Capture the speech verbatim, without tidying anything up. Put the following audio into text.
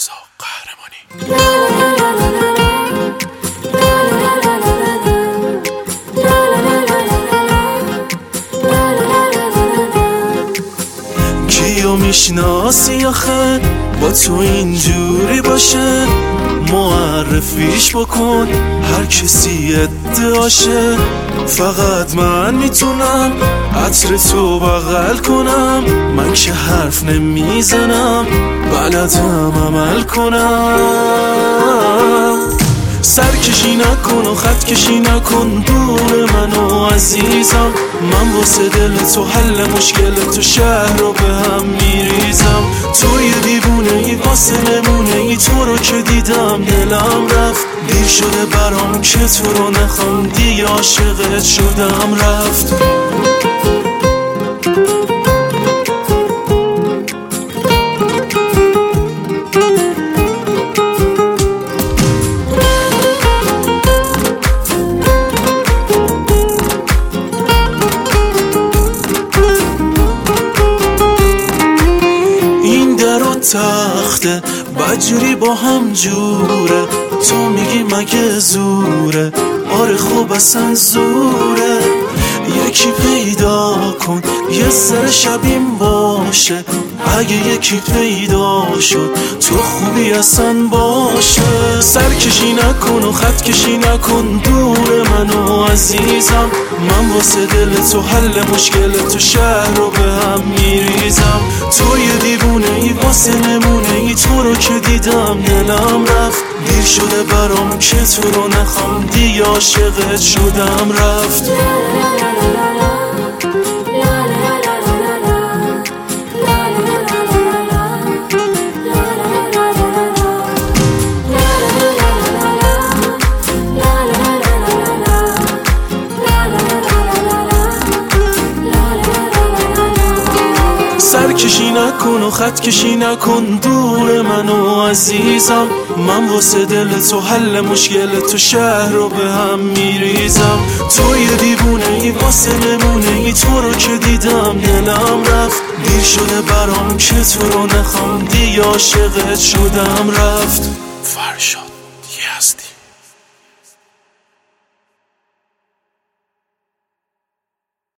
رضا قهرمانی. کیو میشناسی آخه با تو اینجوری باشه؟ معرفیش بکن هر کسی ادعاشه. فقط من میتونم عطر تو بغل کنم، من که حرف نمیزنم بلدم عمل کنم. سرکشی نکن و خط کشی نکن دور منو عزیزم، من واسه دل تو حل مشکل تو شهر رو به هم میریزم. تو یه دیوونه ای واسه نمونه ای، تو رو که دیدم دلم رفت. دیر شده برام که تو رو نخوام دیگه، عاشقت شدم رفت. تخته بجوری با هم جوره، تو میگی مگه زوره؟ آره خوب اصلا زوره. یکی پیدا کن یه سر شبیم باشه، اگه یکی پیدا شد تو خوبی اصلا باشه. سرکشی نکن و خط کشی نکن دور منو عزیزم، من واسه دل تو حل مشکل تو شهر رو به هم میریزم. تو یه دیوونه ای واسه نمونه ای، تو رو که دیدم دلم رفت. دیر شده برام که تو رو نخوام دیگه، عاشقت شدم رفت. سرکشی نکن و خط کشی نکن دور منو عزیزم، من واسه دل تو حل مشکل تو شهر رو به هم میریزم. تو یه دیوونه ای واسه نمونه ای، تو رو که دیدم دلم رفت. دیر شده برام که تو رو نخوام دیگه، عاشقت شدم رفت. فرشاد یزدی.